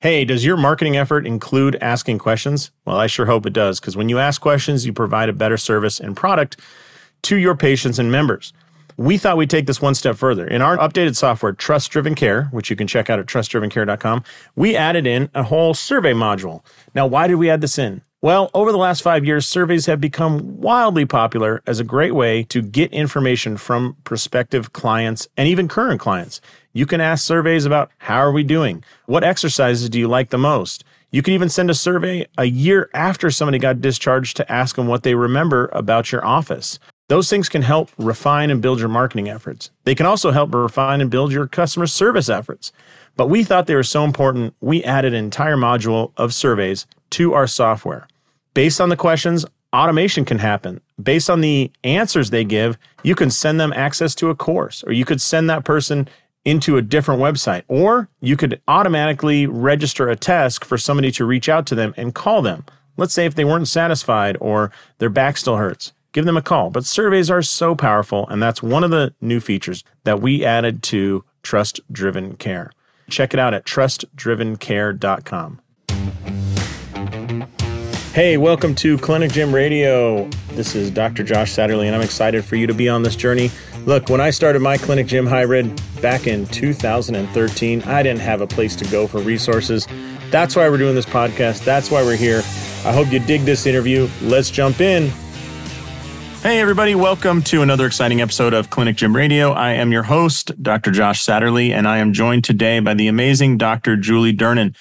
Hey, does your marketing effort include asking questions? Well, I sure hope it does, because when you ask questions, you provide a better service and product to your patients and members. We thought we'd take this one step further. In our updated software, Trust Driven Care, which you can check out at trustdrivencare.com, we added in a whole survey module. Now, why did we add this in? Well, over the last 5 years, surveys have become wildly popular as a great way to get information from prospective clients and even current clients. You can ask surveys about how are we doing? What exercises do you like the most? You can even send a survey a year after somebody got discharged to ask them what they remember about your office. Those things can help refine and build your marketing efforts. They can also help refine and build your customer service efforts. But we thought they were so important, we added an entire module of surveys to our software. Based on the questions, automation can happen. Based on the answers they give, you can send them access to a course, or you could send that person into a different website, or you could automatically register a task for somebody to reach out to them and call them. Let's say if they weren't satisfied or their back still hurts. Give them a call. But surveys are so powerful, and that's one of the new features that we added to Trust Driven Care. Check it out at trustdrivencare.com. Hey, welcome to Clinic Gym Radio. This is Dr. Josh Satterley, and I'm excited for you to be on this journey. Look, when I started my Clinic Gym Hybrid back in 2013, I didn't have a place to go for resources. That's why we're doing this podcast. That's why we're here. I hope you dig this interview. Let's jump in. Hey, everybody. Welcome to another exciting episode of Clinic Gym Radio. I am your host, Dr. Josh Satterley, and I am joined today by the amazing Dr. Julie Dernan.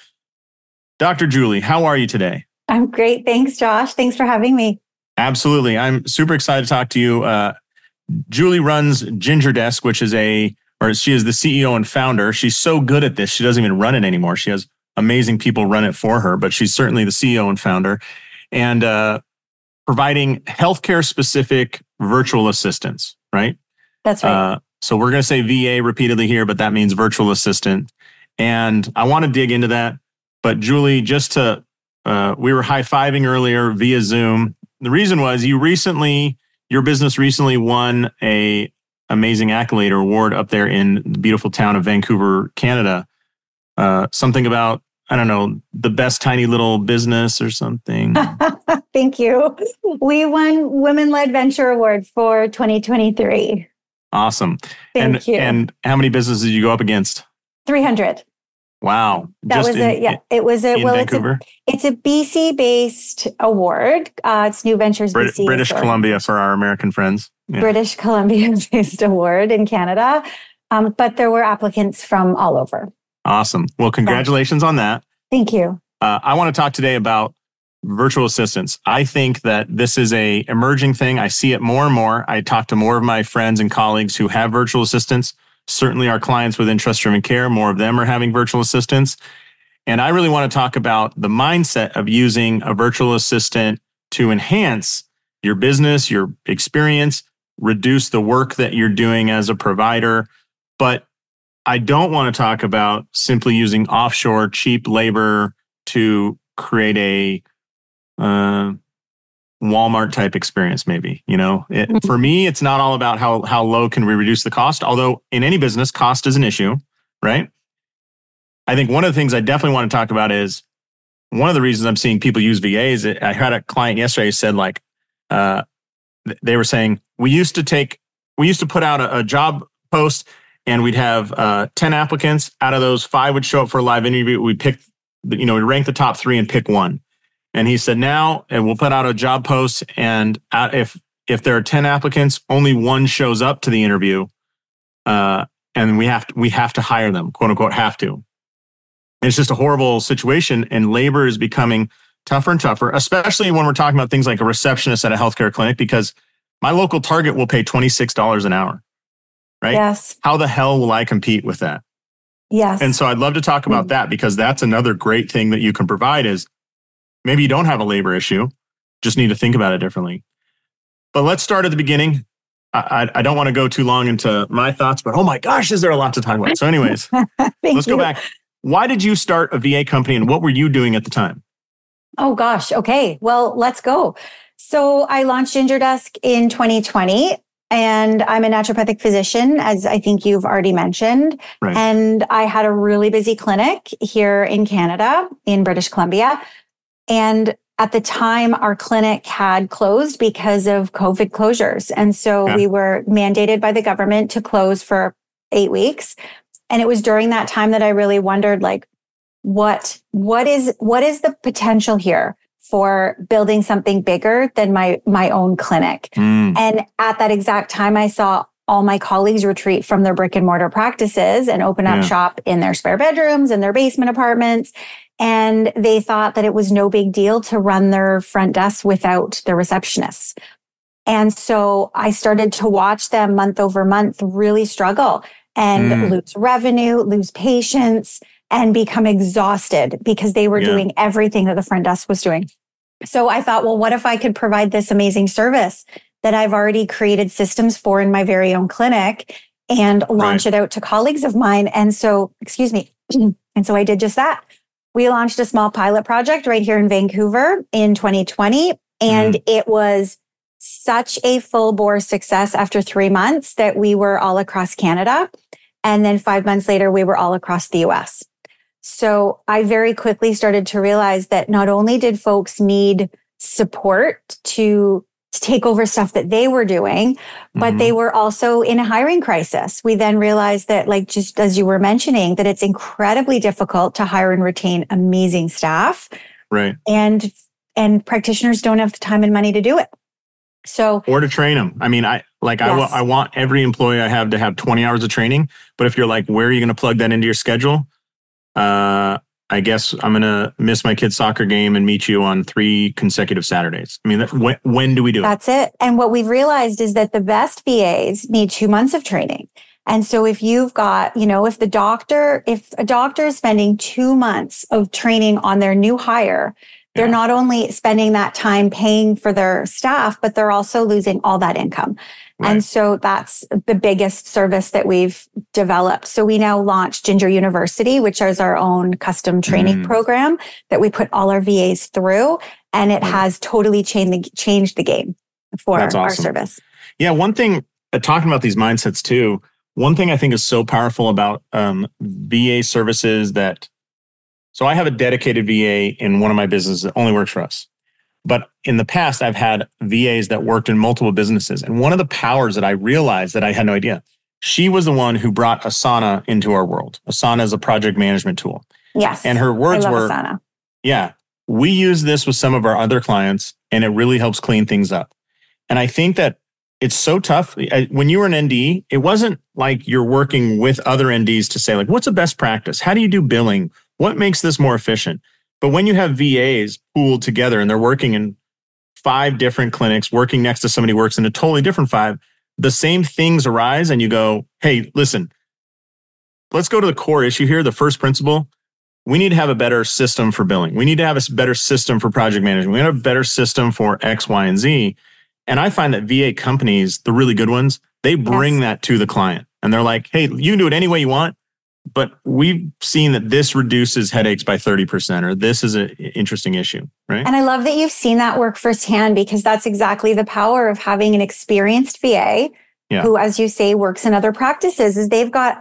Dr. Julie, how are you today? I'm great. Thanks, Josh. Thanks for having me. Absolutely. I'm super excited to talk to you. Julie runs Ginger Desk, she is the CEO and founder. She's so good at this, she doesn't even run it anymore. She has amazing people run it for her, but she's certainly the CEO and founder. And providing healthcare-specific virtual assistants, right? That's right. So we're going to say VA repeatedly here, but that means virtual assistant. And I want to dig into that. But Julie, we were high-fiving earlier via Zoom. The reason was your business recently won a amazing accolade or award up there in the beautiful town of Vancouver, Canada. Something about, I don't know, the best tiny little business or something. Thank you. We won Women-Led Venture Award for 2023. Awesome. Thank you. And how many businesses did you go up against? 300. Wow. It was Vancouver? It's a BC-based award. It's New Ventures BC. British Columbia for our American friends. Yeah. British Columbia-based award in Canada. But there were applicants from all over. Awesome. Well, congratulations on that. Thank you. I want to talk today about virtual assistants. I think that this is a emerging thing. I see it more and more. I talk to more of my friends and colleagues who have virtual assistants. Certainly our clients within Trust Driven Care, more of them are having virtual assistants. And I really want to talk about the mindset of using a virtual assistant to enhance your business, your experience, reduce the work that you're doing as a provider. But I don't want to talk about simply using offshore cheap labor to create a Walmart type experience, maybe. For me, it's not all about how low can we reduce the cost, although in any business, cost is an issue, right? I think one of the things I definitely want to talk about is one of the reasons I'm seeing people use VAs. I had a client yesterday who said they were saying, we used to put out a job post and we'd have 10 applicants. Out of those, 5 would show up for a live interview. We'd rank the top 3 and pick one. And he said, now, and we'll put out a job post, and if there are 10 applicants, only 1 shows up to the interview, and we have to hire them, quote unquote, have to. And it's just a horrible situation, and labor is becoming tougher and tougher, especially when we're talking about things like a receptionist at a healthcare clinic, because my local Target will pay $26 an hour, right? Yes. How the hell will I compete with that? Yes. And so I'd love to talk about that, because that's another great thing that you can provide is maybe you don't have a labor issue, just need to think about it differently. But let's start at the beginning. I don't want to go too long into my thoughts, but oh my gosh, is there a lot to talk about? So anyways, let's go back. Why did you start a VA company and what were you doing at the time? Oh gosh. Okay. Well, let's go. So I launched Ginger Desk in 2020. And I'm a naturopathic physician, as I think you've already mentioned. Right. And I had a really busy clinic here in Canada, in British Columbia. And at the time, our clinic had closed because of COVID closures. And so we were mandated by the government to close for 8 weeks. And it was during that time that I really wondered, like, what is the potential here for building something bigger than my own clinic? And at that exact time, I saw all my colleagues retreat from their brick and mortar practices and open up shop in their spare bedrooms and their basement apartments. And they thought that it was no big deal to run their front desk without their receptionists. And so I started to watch them month over month really struggle and lose revenue, lose patients, and become exhausted because they were doing everything that the front desk was doing. So I thought, well, what if I could provide this amazing service that I've already created systems for in my very own clinic and launch it out to colleagues of mine? And so, and so I did just that. We launched a small pilot project right here in Vancouver in 2020, and it was such a full bore success after 3 months that we were all across Canada. And then 5 months later, we were all across the US. So I very quickly started to realize that not only did folks need support to take over stuff that they were doing, but they were also in a hiring crisis. We then realized that, like, just as you were mentioning, that it's incredibly difficult to hire and retain amazing staff. Right. And practitioners don't have the time and money to do it. So, or to train them. I mean, I want every employee I have to have 20 hours of training. But if you're like, where are you going to plug that into your schedule? I guess I'm going to miss my kid's soccer game and meet you on 3 consecutive Saturdays. I mein, when do we do it? That's it. And what we've realized is that the best VAs need 2 months of training. And so if you've got, if a doctor is spending 2 months of training on their new hire, they're not only spending that time paying for their staff, but they're also losing all that income. Right. And so that's the biggest service that we've developed. So we now launched Ginger University, which is our own custom training program that we put all our VAs through. And it has totally changed the game for our service. Yeah. One thing, talking about these mindsets too, one thing I think is so powerful about VA services so I have a dedicated VA in one of my businesses that only works for us. But in the past, I've had VAs that worked in multiple businesses. And one of the powers that I realized that I had no idea, she was the one who brought Asana into our world. Asana is a project management tool. Yes. And her words were, Asana. We use this with some of our other clients and it really helps clean things up. And I think that it's so tough. When you were an ND, it wasn't like you're working with other NDs to say, like, what's a best practice? How do you do billing? What makes this more efficient? But when you have VAs pooled together and they're working in 5 different clinics, working next to somebody who works in a totally different 5, the same things arise and you go, hey, listen, let's go to the core issue here. The first principle, we need to have a better system for billing. We need to have a better system for project management. We need to have a better system for X, Y, and Z. And I find that VA companies, the really good ones, they bring that to the client. And they're like, hey, you can do it any way you want. But we've seen that this reduces headaches by 30%, or this is an interesting issue, right? And I love that you've seen that work firsthand, because that's exactly the power of having an experienced VA who, as you say, works in other practices, is they've got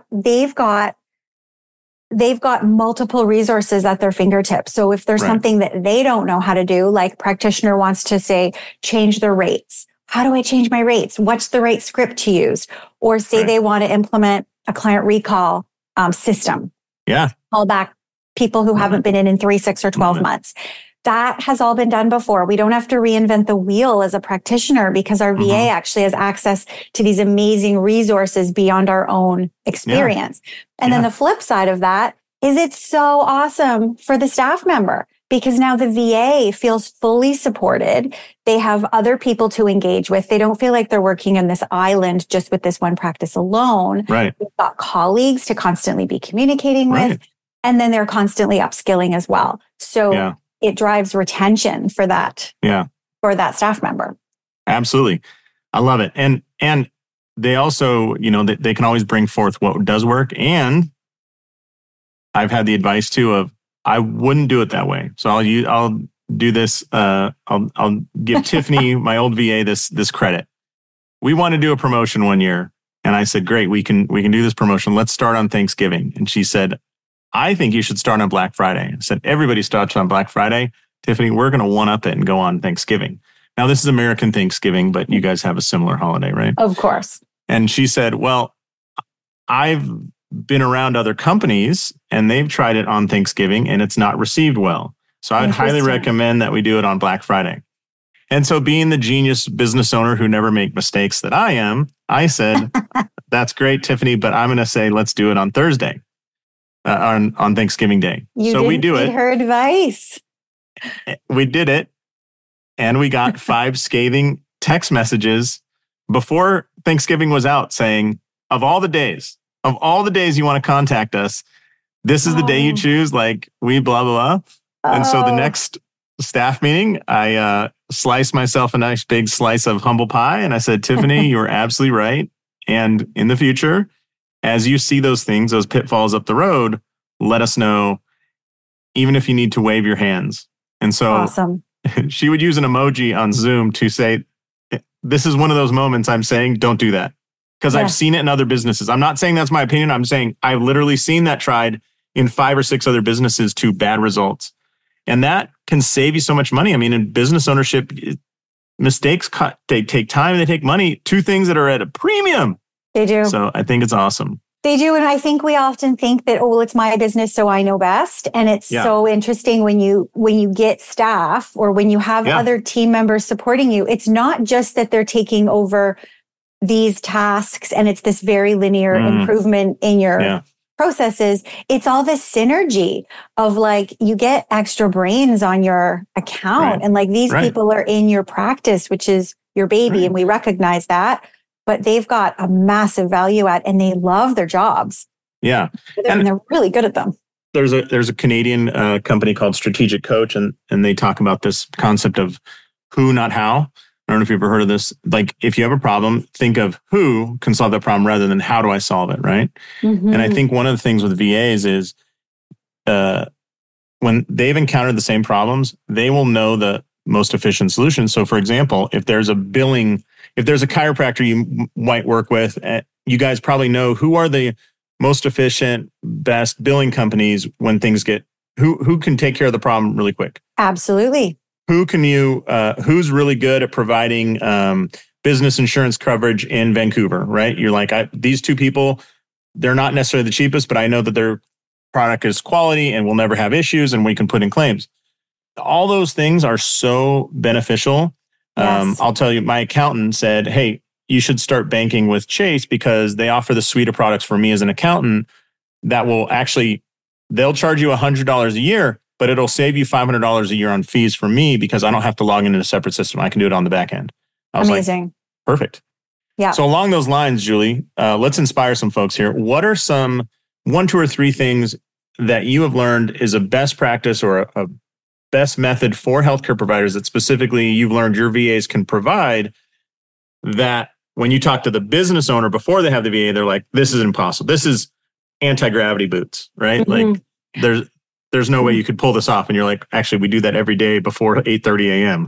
multiple resources at their fingertips. So if there's something that they don't know how to do, like practitioner wants to say, change their rates. How do I change my rates? What's the right script to use? Or say they want to implement a client recall system. Call back people who haven't been in 3, 6, or 12 months. That has all been done before. We don't have to reinvent the wheel as a practitioner, because our VA actually has access to these amazing resources beyond our own experience. And then the flip side of that is it's so awesome for the staff member, because now the VA feels fully supported. They have other people to engage with. They don't feel like they're working on this island just with this one practice alone. Right. They've got colleagues to constantly be communicating with, and then they're constantly upskilling as well. So it drives retention for that, for that staff member. Absolutely. I love it. And they also, they can always bring forth what does work. And I've had the advice too of, I wouldn't do it that way. So I'll do this. I'll give Tiffany, my old VA, this credit. we want to do a promotion one year. And I said, great, we can do this promotion. Let's start on Thanksgiving. And she said, I think you should start on Black Friday. I said, everybody starts on Black Friday. Tiffany, we're going to one-up it and go on Thanksgiving. Now, this is American Thanksgiving, but you guys have a similar holiday, right? Of course. And she said, well, I've been around other companies and they've tried it on Thanksgiving and it's not received well. So I'd highly recommend that we do it on Black Friday. And so being the genius business owner who never make mistakes that I am, I said, that's great, Tiffany, but I'm going to say, let's do it on Thursday, on Thanksgiving Day. We do it. Her advice. We did it. And we got 5 scathing text messages before Thanksgiving was out saying, of all the days you want to contact us, this is the day you choose, like we blah, blah, blah. And so the next staff meeting, I sliced myself a nice big slice of humble pie. And I said, Tiffany, you were absolutely right. And in the future, as you see those things, those pitfalls up the road, let us know, even if you need to wave your hands. And so awesome. She would use an emoji on Zoom to say, this is one of those moments I'm saying, don't do that. Because I've seen it in other businesses. I'm not saying that's my opinion. I'm saying I've literally seen that tried in 5 or 6 other businesses to bad results. And that can save you so much money. I mean, in business ownership, mistakes, they take time, they take money, 2 things that are at a premium. They do. So I think it's awesome. They do. And I think we often think that, oh, it's my business, so I know best. And it's so interesting when you get staff or when you have other team members supporting you, it's not just that they're taking over these tasks and it's this very linear improvement in your processes. It's all this synergy of like, you get extra brains on your account and like these people are in your practice, which is your baby. And we recognize that. But they've got a massive value add and they love their jobs. Yeah. And they're really good at them. There's a Canadian company called Strategic Coach, and they talk about this concept of who, not how. I don't know if you've ever heard of this. Like, if you have a problem, think of who can solve that problem rather than how do I solve it, right? Mm-hmm. And I think one of the things with VAs is when they've encountered the same problems, they will know the most efficient solution. So, for example, if there's a chiropractor you might work with, you guys probably know who are the most efficient, best billing companies when things get, who can take care of the problem really quick. Absolutely. Who's really good at providing business insurance coverage in Vancouver, right? You're like, these 2 people, they're not necessarily the cheapest, but I know that their product is quality and will never have issues and we can put in claims. All those things are so beneficial. Yes. I'll tell you, my accountant said, hey, you should start banking with Chase because they offer the suite of products for me as an accountant that will actually, they'll charge you $100 a year, but it'll save you $500 a year on fees for me because I don't have to log into a separate system. I can do it on the back end. I was amazing. Like, perfect. Yeah. So along those lines, Julie, let's inspire some folks here. What are some 1, 2, or 3 things that you have learned is a best practice or a best method for healthcare providers that specifically you've learned your VAs can provide that when you talk to the business owner before they have the VA, they're like, this is impossible. This is anti-gravity boots, right? Mm-hmm. Like there's no way you could pull this off. And you're like, actually, we do that every day before 8:30 a.m.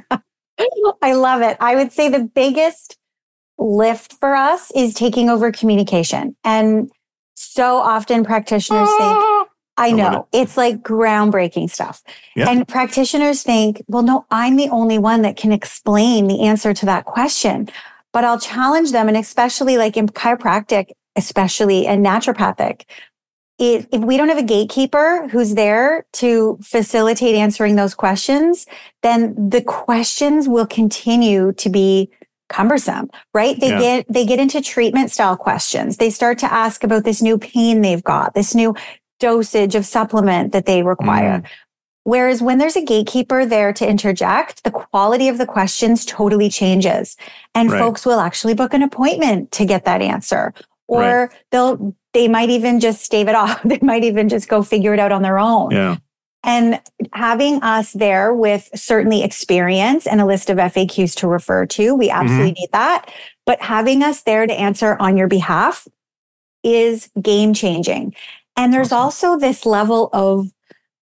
I love it. I would say the biggest lift for us is taking over communication. And so often practitioners think, I know, it's like groundbreaking stuff. Yep. And practitioners think, well, no, I'm the only one that can explain the answer to that question. But I'll challenge them, and especially like in chiropractic, especially in naturopathic, if we don't have a gatekeeper who's there to facilitate answering those questions, then the questions will continue to be cumbersome, right? They get into treatment style questions. They start to ask about this new pain they've got, this new dosage of supplement that they require. Whereas when there's a gatekeeper there to interject, the quality of the questions totally changes. And folks will actually book an appointment to get that answer. Or they might even just stave it off. They might even just go figure it out on their own. Yeah. And having us there with certainly experience and a list of FAQs to refer to, we absolutely need that. But having us there to answer on your behalf is game changing. And there's also this level of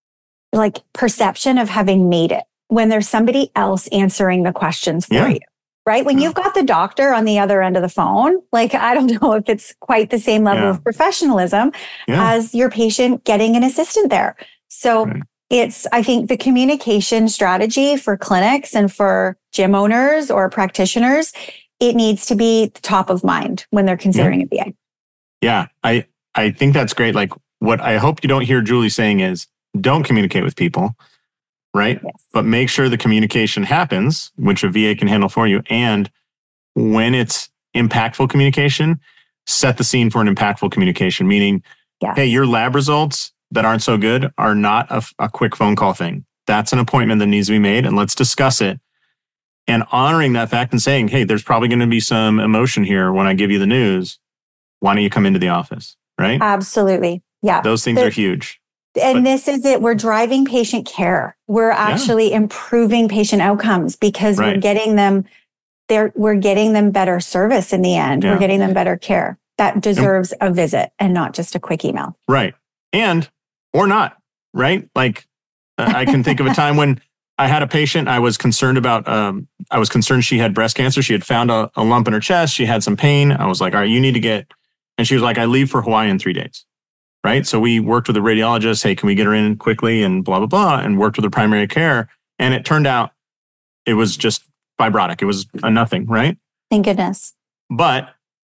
like perception of having made it when there's somebody else answering the questions for you. right? When you've got the doctor on the other end of the phone, like, I don't know if it's quite the same level of professionalism as your patient getting an assistant there. So I think the communication strategy for clinics and for gym owners or practitioners, it needs to be top of mind when they're considering a VA. Yeah, I think that's great. Like, what I hope you don't hear Julie saying is, don't communicate with people, right? Yes. But make sure the communication happens, which a VA can handle for you. And when it's impactful communication, set the scene for an impactful communication, meaning, hey, your lab results that aren't so good are not a quick phone call thing. That's an appointment that needs to be made, and let's discuss it. And honoring that fact and saying, hey, there's probably going to be some emotion here when I give you the news. Why don't you come into the office, right? Absolutely. Yeah. Those things are huge. And this is it. We're driving patient care. We're actually improving patient outcomes because we're getting them there. We're getting them better service in the end. We're getting them better care. That deserves a visit and not just a quick email. Right. Or not, right? Like, I can think of a time when I had a patient I was concerned about. I was concerned she had breast cancer. She had found a lump in her chest. She had some pain. I was like, all right, you need to get, and she was like, I leave for Hawaii in 3 days. Right. So we worked with the radiologist. Hey, can we get her in quickly and blah, blah, blah, and worked with her primary care. And it turned out it was just fibrotic. It was a nothing. Right. Thank goodness. But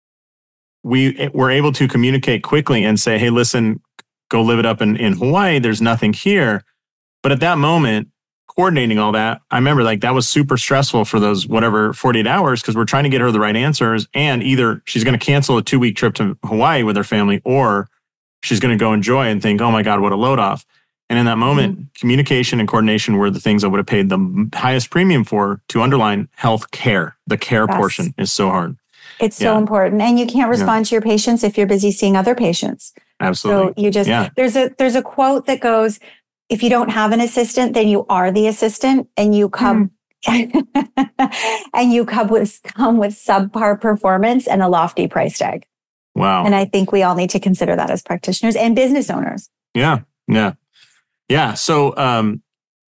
we were able to communicate quickly and say, hey, listen, go live it up in Hawaii. There's nothing here. But at that moment, coordinating all that, I remember like that was super stressful for those 48 hours because we're trying to get her the right answers. And either she's going to cancel a 2-week trip to Hawaii with her family, or she's going to go enjoy and think, oh my God, what a load off. And in that moment, communication and coordination were the things I would have paid the highest premium for, to underline health care. The care portion is so hard. It's so important. And you can't respond to your patients if you're busy seeing other patients. Absolutely. So you just, there's a quote that goes, if you don't have an assistant, then you are the assistant, and you come and you come with subpar performance and a lofty price tag. Wow. And I think we all need to consider that as practitioners and business owners. Yeah. So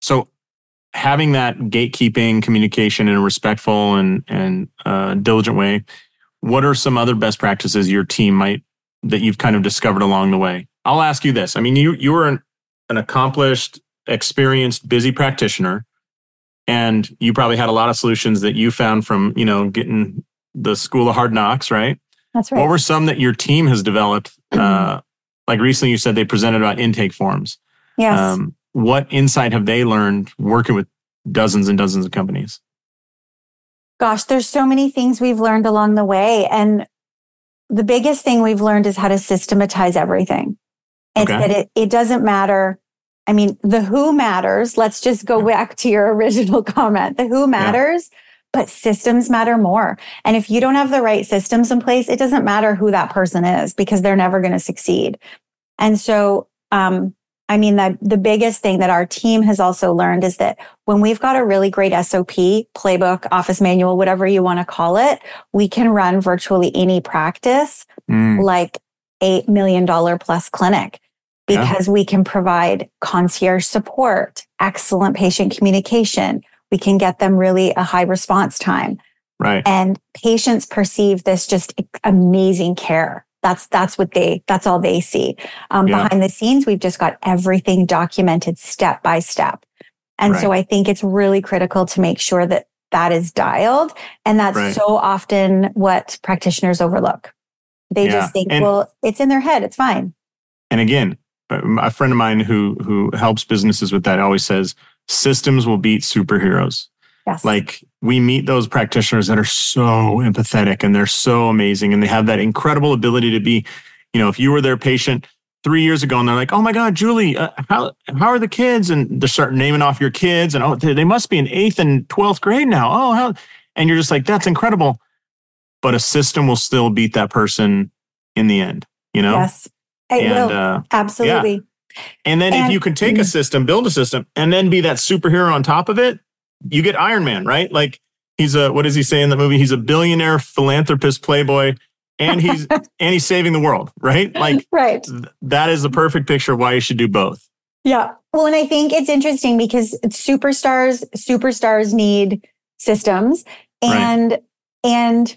having that gatekeeping communication in a respectful and diligent way, what are some other best practices your team that you've kind of discovered along the way? I'll ask you this. I mean, you were an accomplished, experienced, busy practitioner, and you probably had a lot of solutions that you found from, getting the school of hard knocks, right? That's right. What were some that your team has developed? Like recently you said they presented about intake forms. Yes. What insight have they learned working with dozens and dozens of companies? Gosh, there's so many things we've learned along the way. And the biggest thing we've learned is how to systematize everything. It's that it doesn't matter. I mean, the who matters. Let's just go back to your original comment. The who matters, but systems matter more. And if you don't have the right systems in place, it doesn't matter who that person is, because they're never going to succeed. And so, the biggest thing that our team has also learned is that when we've got a really great SOP, playbook, office manual, whatever you want to call it, we can run virtually any practice like $8 million plus clinic, because we can provide concierge support, excellent patient communication. We can get them really a high response time. Right. And patients perceive this just amazing care. That's all they see. Behind the scenes, we've just got everything documented step by step. And so I think it's really critical to make sure that that is dialed. And that's so often what practitioners overlook. They just think, it's in their head. It's fine. And again, a friend of mine who helps businesses with that always says, systems will beat superheroes. Yes. Like, we meet those practitioners that are so empathetic and they're so amazing, and they have that incredible ability to be, if you were their patient 3 years ago and they're like, oh my God, Julie, how are the kids? And they start naming off your kids, and they must be in 8th and 12th grade now. Oh, how? And you're just like, that's incredible. But a system will still beat that person in the end, Yes, it will. Absolutely. Yeah. And then if you can take a system, build a system, and then be that superhero on top of it, you get Iron Man, right? Like, he's what does he say in the movie? He's a billionaire, philanthropist, playboy, and he's saving the world, right? Like, that is the perfect picture of why you should do both. Yeah. Well, and I think it's interesting because superstars need systems, and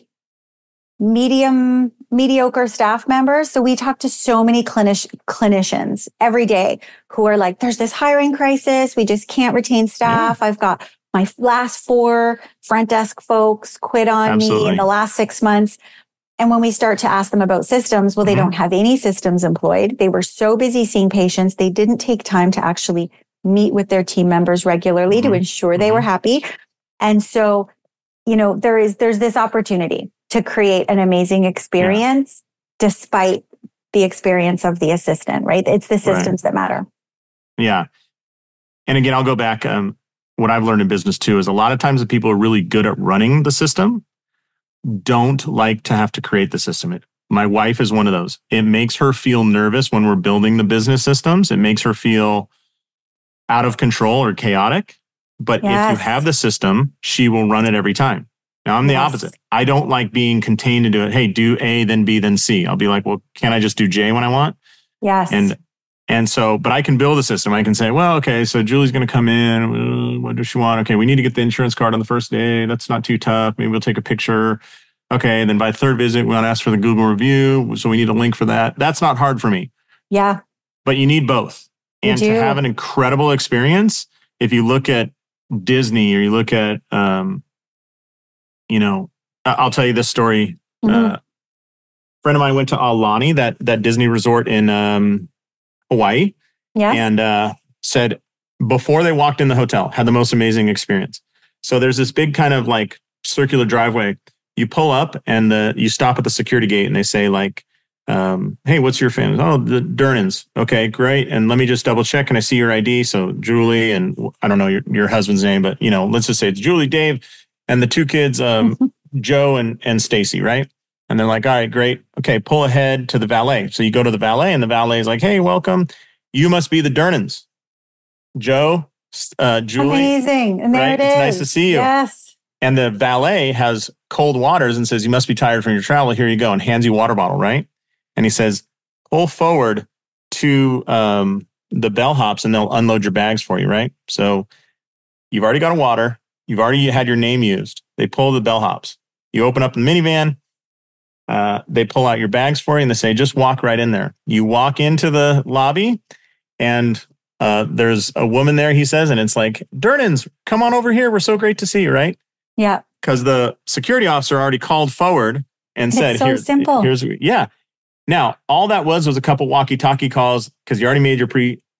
mediocre staff members. So we talk to so many clinicians every day who are like, there's this hiring crisis. We just can't retain staff. I've got my last 4 front desk folks quit on me in the last 6 months. And when we start to ask them about systems, well, they don't have any systems employed. They were so busy seeing patients. They didn't take time to actually meet with their team members regularly to ensure they were happy. And so, there's this opportunity to create an amazing experience despite the experience of the assistant, right? It's the systems that matter. Yeah. And again, I'll go back. What I've learned in business too is a lot of times the people who are really good at running the system don't like to have to create the system. My wife is one of those. It makes her feel nervous when we're building the business systems. It makes her feel out of control or chaotic. But if you have the system, she will run it every time. Now, I'm the opposite. I don't like being contained to do it. Hey, do A, then B, then C. I'll be like, well, can't I just do J when I want? Yes. And so, but I can build a system. I can say, well, okay, so Julie's going to come in. What does she want? Okay, we need to get the insurance card on the first day. That's not too tough. Maybe we'll take a picture. Okay, and then by the 3rd visit, we want to ask for the Google review. So we need a link for that. That's not hard for me. Yeah. But you need both. And to have an incredible experience, if you look at Disney or you look at, I'll tell you this story. A friend of mine went to Aulani, that Disney resort in Hawaii. Yes. And said before they walked in the hotel, had the most amazing experience. So there's this big kind of like circular driveway. You pull up and you stop at the security gate and they say like, hey, what's your family? Oh, the Durnans. Okay, great. And let me just double check. Can I see your ID? So Julie and I don't know your husband's name, but let's just say it's Julie, Dave, and the 2 kids, Joe and Stacy, right? And they're like, all right, great. Okay, pull ahead to the valet. So you go to the valet and the valet is like, hey, welcome. You must be the Durnans. Joe, Julie. Amazing. And there it is. It's nice to see you. Yes. And the valet has cold waters and says, you must be tired from your travel. Here you go. And hands you a water bottle, right? And he says, pull forward to the bellhops and they'll unload your bags for you, right? So you've already got a water. You've already had your name used. They pull the bellhops. You open up the minivan. They pull out your bags for you and they say, just walk right in there. You walk into the lobby and there's a woman there, he says, and it's like, Durnans, come on over here. We're so great to see you, right? Yeah. Because the security officer already called forward and said, it's so simple. Yeah. Now, all that was a couple walkie-talkie calls because you already made your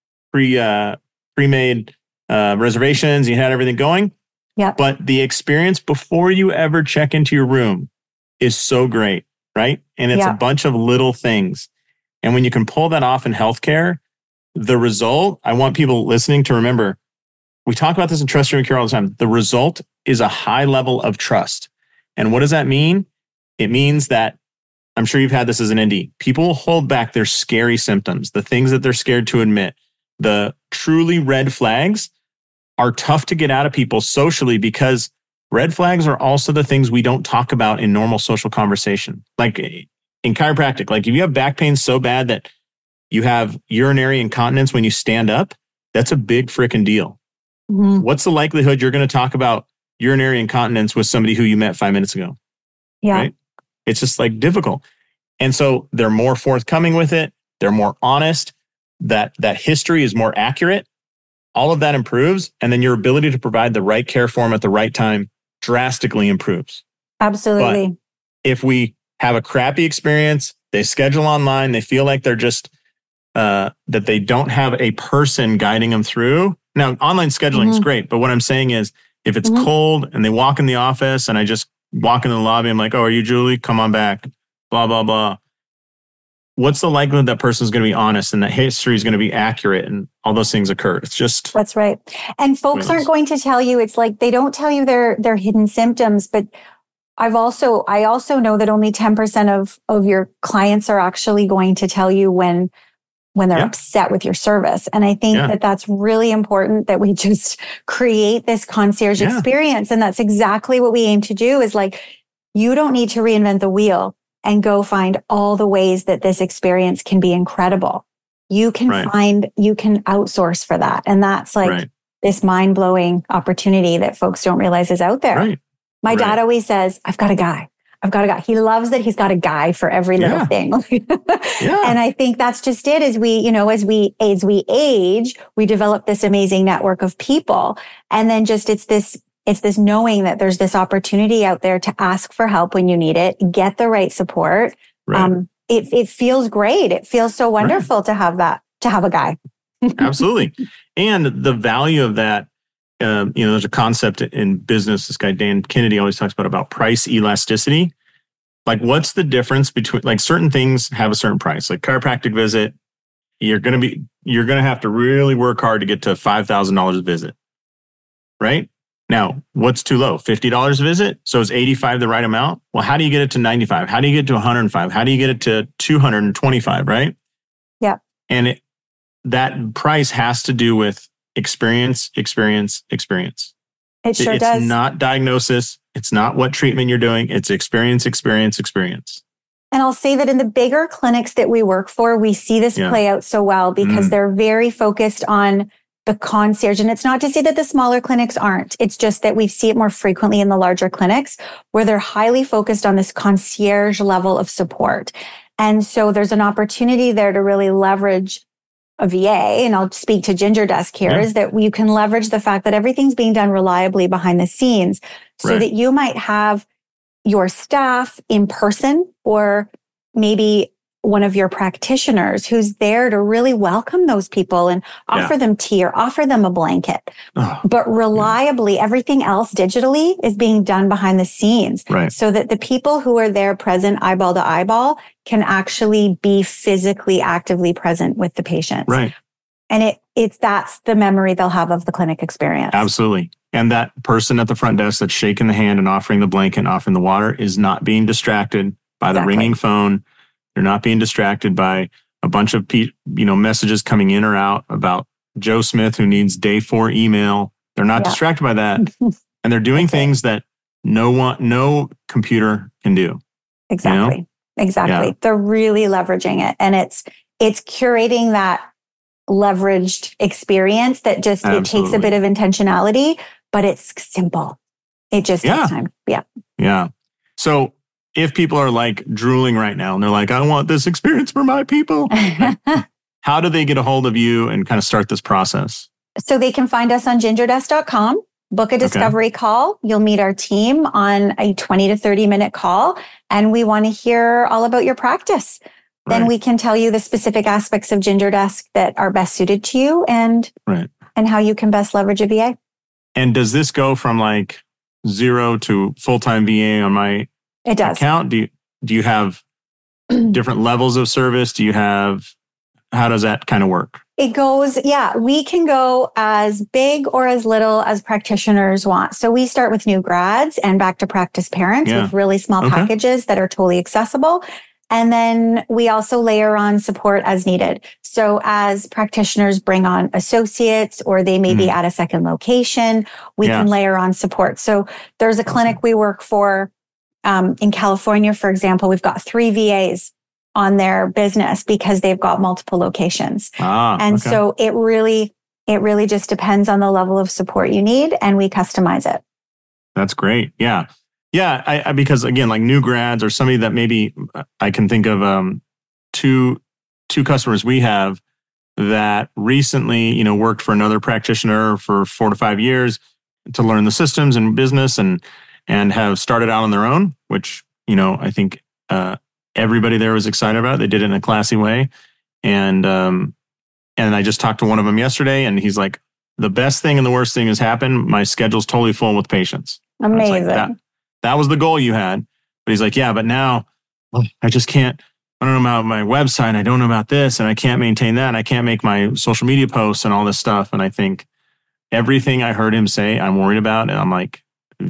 pre-made reservations. You had everything going. Yeah. But the experience before you ever check into your room is so great, right? And it's a bunch of little things. And when you can pull that off in healthcare, the result, I want people listening to remember, we talk about this in Trust Driven Care all the time. The result is a high level of trust. And what does that mean? It means that, I'm sure you've had this as an ND, people will hold back their scary symptoms, the things that they're scared to admit. The truly red flags are tough to get out of people socially because red flags are also the things we don't talk about in normal social conversation. Like in chiropractic, like if you have back pain so bad that you have urinary incontinence when you stand up, that's a big freaking deal. Mm-hmm. What's the likelihood you're going to talk about urinary incontinence with somebody who you met 5 minutes ago? Yeah. Right? It's just like difficult. And so they're more forthcoming with it. They're more honest. That history is more accurate. All of that improves. And then your ability to provide the right care for them at the right time drastically improves. Absolutely. But if we have a crappy experience, they schedule online, they feel like they're just, that they don't have a person guiding them through. Now, online scheduling is great. But what I'm saying is if it's cold and they walk in the office and I just walk into the lobby, I'm like, oh, are you Julie? Come on back. Blah, blah, blah. What's the likelihood that person's going to be honest and that history is going to be accurate and all those things occur? It's just... That's right. And folks aren't going to tell you, it's like, they don't tell you their hidden symptoms, but I also know that only 10% of your clients are actually going to tell you when they're upset with your service. And I think that that's really important that we just create this concierge experience. And that's exactly what we aim to do is like, you don't need to reinvent the wheel and go find all the ways that this experience can be incredible. You can you can outsource for that. And that's like this mind-blowing opportunity that folks don't realize is out there. Right. My dad always says, I've got a guy. I've got a guy. He loves that he's got a guy for every little thing. And I think that's just it. As we age, we develop this amazing network of people. And then just, it's this knowing that there's this opportunity out there to ask for help when you need it, get the right support. Right. It feels great. It feels so wonderful to have a guy. Absolutely. And the value of that, there's a concept in business. This guy, Dan Kennedy, always talks about price elasticity. Like, what's the difference between, like, certain things have a certain price, like chiropractic visit. You're going to have to really work hard to get to $5,000 a visit. Right? Now, what's too low? $50 a visit? So is 85 the right amount? Well, how do you get it to 95? How do you get to 105? How do you get it to 225? Right? Yeah. And that price has to do with experience. It sure does. It's not diagnosis. It's not what treatment you're doing. It's experience. And I'll say that in the bigger clinics that we work for, we see this play out so well because they're very focused on the concierge. And it's not to say that the smaller clinics aren't. It's just that we see it more frequently in the larger clinics where they're highly focused on this concierge level of support. And so there's an opportunity there to really leverage a VA, and I'll speak to Ginger Desk here, is that you can leverage the fact that everything's being done reliably behind the scenes so that you might have your staff in person or maybe one of your practitioners who's there to really welcome those people and offer them tea or offer them a blanket. But reliably, everything else digitally is being done behind the scenes so that the people who are there present eyeball to eyeball can actually be physically actively present with the patients. Right. And that's the memory they'll have of the clinic experience. Absolutely. And that person at the front desk that's shaking the hand and offering the blanket and offering the water is not being distracted by the ringing phone. They're not being distracted by a bunch of messages coming in or out about Joe Smith who needs day 4 email. They're not distracted by that. And they're doing things that no computer can do. Exactly. You know? Exactly. Yeah. They're really leveraging it. And it's curating that leveraged experience that just, it takes a bit of intentionality, but it's simple. It just takes time. Yeah. Yeah. So if people are like drooling right now and they're like, I want this experience for my people, how do they get a hold of you and kind of start this process? So they can find us on gingerdesk.com, book a discovery call. You'll meet our team on a 20 to 30 minute call. And we want to hear all about your practice. Then we can tell you the specific aspects of Ginger Desk that are best suited to you and how you can best leverage a VA. And does this go from like 0 to full-time VA on my account? Do you have different levels of service? How does that kind of work? It goes, we can go as big or as little as practitioners want. So we start with new grads and back to practice parents with really small packages that are totally accessible. And then we also layer on support as needed. So as practitioners bring on associates or they may be at a second location, we can layer on support. So there's a clinic we work for in California, for example. We've got 3 VAs on their business because they've got multiple locations. So it really just depends on the level of support you need, and we customize it. That's great. Yeah. Yeah. I because again, like new grads or somebody that maybe I can think of two customers we have that recently, worked for another practitioner for 4 to 5 years to learn the systems and business and have started out on their own, which, I think everybody there was excited about. They did it in a classy way. And I just talked to one of them yesterday and he's like, the best thing and the worst thing has happened. My schedule's totally full with patients. Amazing. That was the goal you had. But he's like, yeah, but now I just can't, I don't know about my website. I don't know about this and I can't maintain that. And I can't make my social media posts and all this stuff. And I think everything I heard him say, I'm worried about. And I'm like,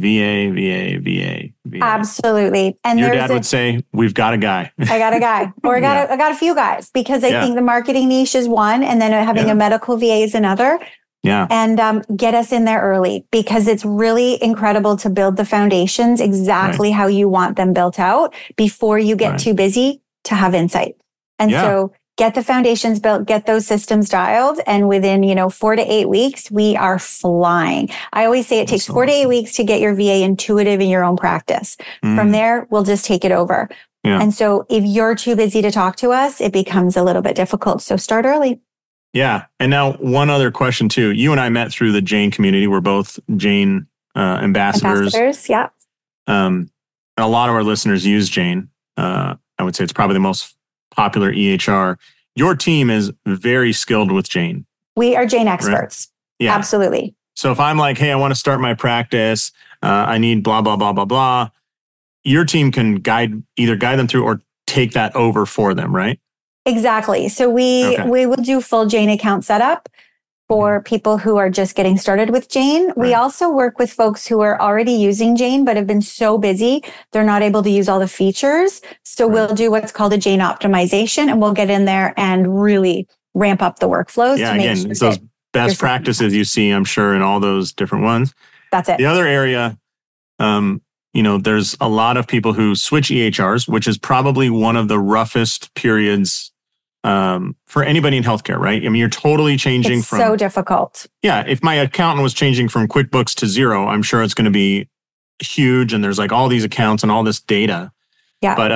VA. Absolutely. And your dad would say, we've got a guy. I got a guy. Or I got a few guys because I think the marketing niche is one and then having a medical VA is another. Yeah. And get us in there early because it's really incredible to build the foundations exactly how you want them built out before you get too busy to have insight. And so get the foundations built, get those systems dialed. And within, 4 to 8 weeks, we are flying. I always say it takes 4 to 8 weeks to get your VA intuitive in your own practice. From there, we'll just take it over. Yeah. And so if you're too busy to talk to us, it becomes a little bit difficult. So start early. Yeah. And now one other question too. You and I met through the Jane community. We're both Jane ambassadors. Yeah. And a lot of our listeners use Jane. I would say it's probably the most popular EHR. Your team is very skilled with Jane. We are Jane experts. Right? Yeah. Absolutely. So if I'm like, hey, I want to start my practice, I need blah, blah, blah, blah, blah. Your team can either guide them through or take that over for them, right? Exactly. So we will do full Jane account setup for people who are just getting started with Jane. Right. We also work with folks who are already using Jane, but have been so busy, they're not able to use all the features. So we'll do what's called a Jane optimization, and we'll get in there and really ramp up the workflows. Yeah, to make again, it's those best practices you see, I'm sure, in all those different ones. That's it. The other area, there's a lot of people who switch EHRs, which is probably one of the roughest periods for anybody in healthcare, right? I mean, you're totally changing it's so difficult. Yeah. If my accountant was changing from QuickBooks to Xero, I'm sure it's going to be huge. And there's like all these accounts and all this data. Yeah. But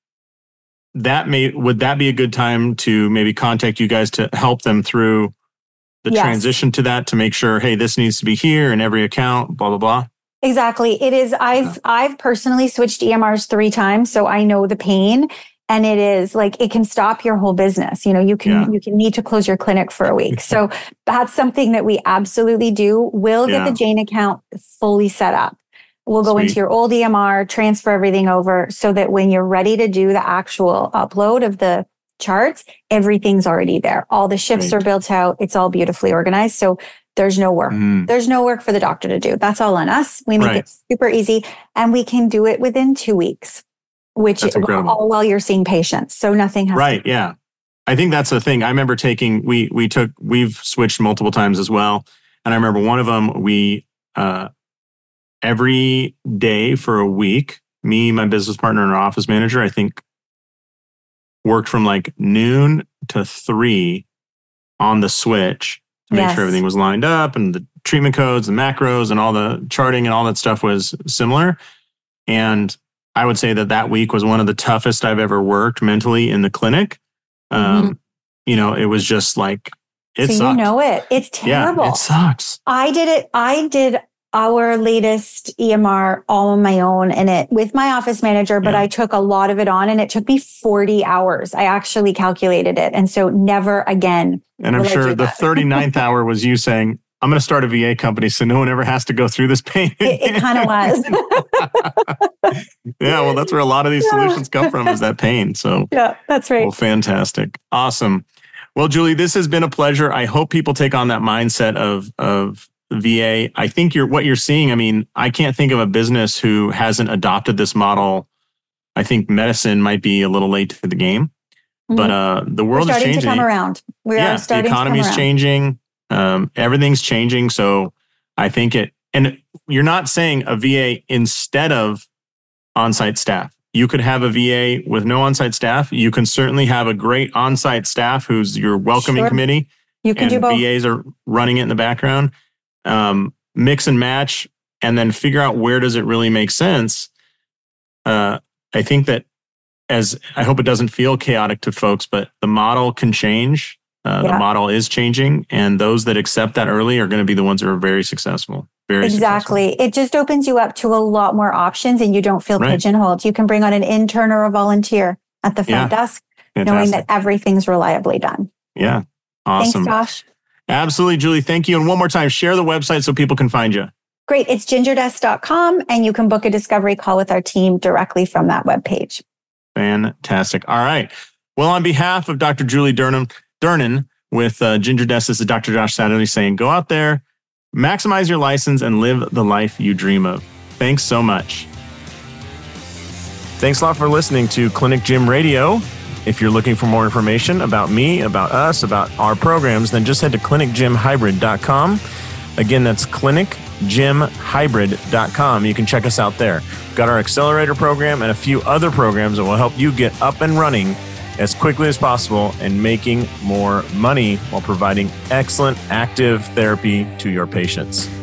would that be a good time to maybe contact you guys to help them through the transition to that, to make sure, hey, this needs to be here in every account, blah, blah, blah? Exactly. It is. I've personally switched EMRs 3 times, so I know the pain. And it is like, it can stop your whole business. You can need to close your clinic for a week. So that's something that we absolutely do. We'll get the Jane account fully set up. We'll go into your old EMR, transfer everything over so that when you're ready to do the actual upload of the charts, everything's already there. All the shifts are built out. It's all beautifully organized. So there's no work. There's no work for the doctor to do. That's all on us. We make it super easy, and we can do it within 2 weeks. Which all while you're seeing patients. So nothing has to be. Yeah. I think that's the thing. I remember we've switched multiple times as well. And I remember one of them, we, every day for a week, me, my business partner, and our office manager, I think worked from like noon to 3 on the switch to make sure everything was lined up and the treatment codes and macros and all the charting and all that stuff was similar. And I would say that week was one of the toughest I've ever worked mentally in the clinic. It was just like, it sucked. It's terrible. Yeah, it sucks. I did our latest EMR all on my own with my office manager, but I took a lot of it on, and it took me 40 hours. I actually calculated it. And so never again. And I'm sure the 39th hour was you saying, I'm going to start a VA company so no one ever has to go through this pain. It kind of was. Yeah, well, that's where a lot of these solutions come from, is that pain. So yeah, that's right. Well, fantastic. Awesome. Well, Julie, this has been a pleasure. I hope people take on that mindset of VA. I think what you're seeing, I mean, I can't think of a business who hasn't adopted this model. I think medicine might be a little late to the game, but the world is changing. We're starting to come around. The economy is changing. Everything's changing. So I think and you're not saying a VA instead of on-site staff. You could have a VA with no on-site staff. You can certainly have a great on-site staff who's your welcoming committee. You can do both. VAs are running it in the background. Mix and match, and then figure out where does it really make sense. I think that I hope it doesn't feel chaotic to folks, but the model can change. The model is changing, and those that accept that early are going to be the ones that are very successful. Exactly. It just opens you up to a lot more options, and you don't feel pigeonholed. You can bring on an intern or a volunteer at the front desk, knowing that everything's reliably done. Yeah. Awesome. Thanks, Josh. Absolutely, Julie. Thank you. And one more time, share the website so people can find you. Great. It's gingerdesk.com, and you can book a discovery call with our team directly from that webpage. Fantastic. All right. Well, on behalf of Dr. Julie Durnan with Ginger Desk, this is Dr. Josh Satterley saying, go out there, maximize your license, and live the life you dream of. Thanks so much. Thanks a lot for listening to Clinic Gym Radio. If you're looking for more information about me, about us, about our programs, then just head to clinicgymhybrid.com. Again, that's clinicgymhybrid.com. You can check us out there. We've got our accelerator program and a few other programs that will help you get up and running as quickly as possible and making more money while providing excellent active therapy to your patients.